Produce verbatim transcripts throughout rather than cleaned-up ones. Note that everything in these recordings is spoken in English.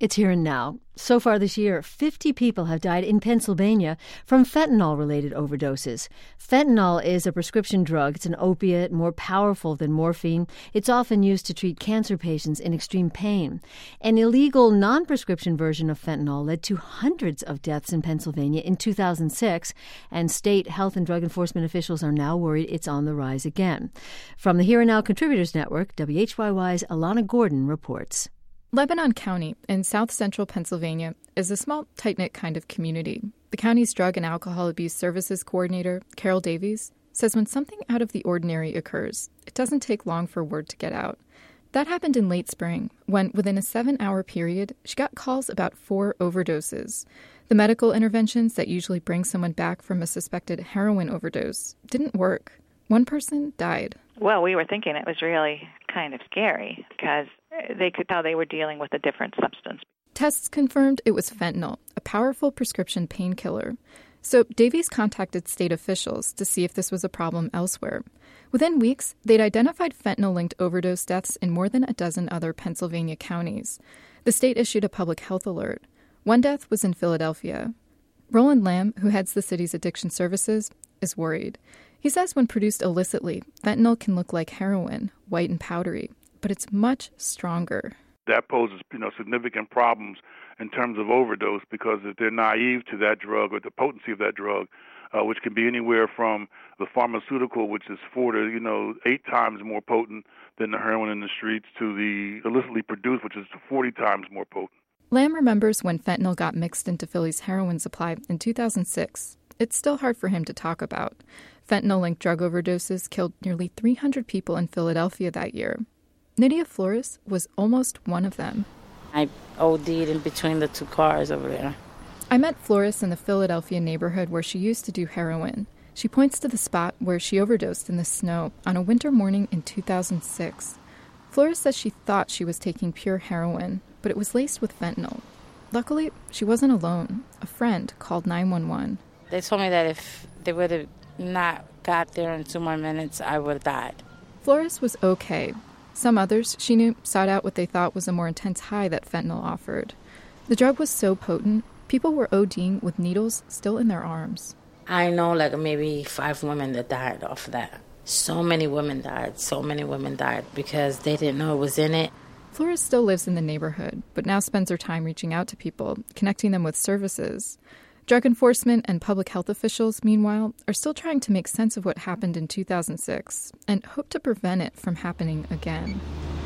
It's here and now. So far this year, fifty people have died in Pennsylvania from fentanyl-related overdoses. Fentanyl is a prescription drug. It's an opiate, more powerful than morphine. It's often used to treat cancer patients in extreme pain. An illegal non-prescription version of fentanyl led to hundreds of deaths in Pennsylvania in two thousand six, and state health and drug enforcement officials are now worried it's on the rise again. From the Here and Now Contributors Network, W H Y Y's Alana Gordon reports. Lebanon County in south-central Pennsylvania is a small, tight-knit kind of community. The county's Drug and Alcohol Abuse Services Coordinator, Carol Davies, says when something out of the ordinary occurs, it doesn't take long for word to get out. That happened in late spring, when, within a seven-hour period, she got calls about four overdoses. The medical interventions that usually bring someone back from a suspected heroin overdose didn't work. One person died. Well, we were thinking it was really kind of scary because they could tell they were dealing with a different substance. Tests confirmed it was fentanyl, a powerful prescription painkiller. So Davies contacted state officials to see if this was a problem elsewhere. Within weeks, they'd identified fentanyl-linked overdose deaths in more than a dozen other Pennsylvania counties. The state issued a public health alert. One death was in Philadelphia. Roland Lamb, who heads the city's addiction services, is worried. He says when produced illicitly, fentanyl can look like heroin, white and powdery, but it's much stronger. That poses, you know, significant problems in terms of overdose because if they're naive to that drug or the potency of that drug, uh, which can be anywhere from the pharmaceutical, which is four to, you know, eight times more potent than the heroin in the streets, to the illicitly produced, which is forty times more potent. Lamb remembers when fentanyl got mixed into Philly's heroin supply in two thousand six. It's still hard for him to talk about. Fentanyl-linked drug overdoses killed nearly three hundred people in Philadelphia that year. Nydia Flores was almost one of them. I OD'd in between the two cars over there. I met Flores in the Philadelphia neighborhood where she used to do heroin. She points to the spot where she overdosed in the snow on a winter morning in two thousand six. Flores says she thought she was taking pure heroin, but it was laced with fentanyl. Luckily, she wasn't alone. A friend called nine one one. They told me that if they would have not got there in two more minutes, I would have died. Flores was okay. Some others, she knew, sought out what they thought was a more intense high that fentanyl offered. The drug was so potent, people were ODing with needles still in their arms. I know like maybe five women that died off of that. So many women died. So many women died because they didn't know it was in it. Flores still lives in the neighborhood, but now spends her time reaching out to people, connecting them with services. Drug enforcement and public health officials, meanwhile, are still trying to make sense of what happened in two thousand six and hope to prevent it from happening again.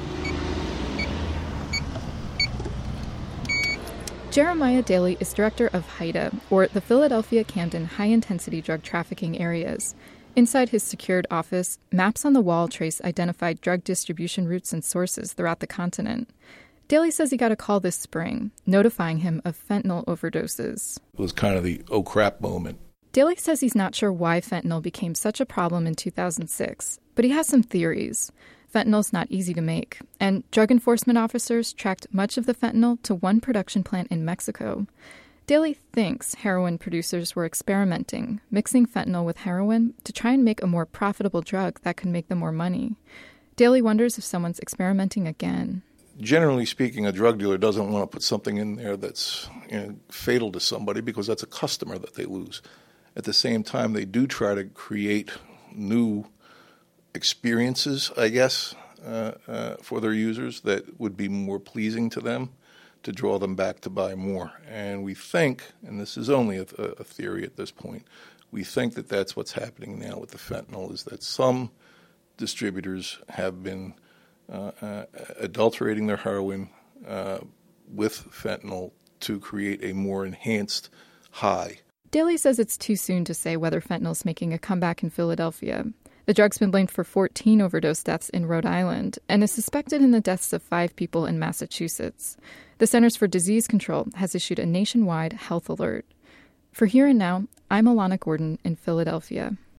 Jeremiah Daly is director of HIDTA, or the Philadelphia-Camden High-Intensity Drug Trafficking Areas. Inside his secured office, maps on the wall trace identified drug distribution routes and sources throughout the continent. Daly says he got a call this spring, notifying him of fentanyl overdoses. It was kind of the oh crap moment. Daly says he's not sure why fentanyl became such a problem in two thousand six, but he has some theories. Fentanyl's not easy to make, and drug enforcement officers tracked much of the fentanyl to one production plant in Mexico. Daly thinks heroin producers were experimenting, mixing fentanyl with heroin to try and make a more profitable drug that could make them more money. Daly wonders if someone's experimenting again. Generally speaking, a drug dealer doesn't want to put something in there that's, you know, fatal to somebody because that's a customer that they lose. At the same time, they do try to create new experiences, I guess, uh, uh, for their users that would be more pleasing to them to draw them back to buy more. And we think, and this is only a, a theory at this point, we think that that's what's happening now with the fentanyl, is that some distributors have been Uh, uh, adulterating their heroin uh, with fentanyl to create a more enhanced high. Daly says it's too soon to say whether fentanyl's making a comeback in Philadelphia. The drug's been blamed for fourteen overdose deaths in Rhode Island and is suspected in the deaths of five people in Massachusetts. The Centers for Disease Control has issued a nationwide health alert. For Here and Now, I'm Alana Gordon in Philadelphia.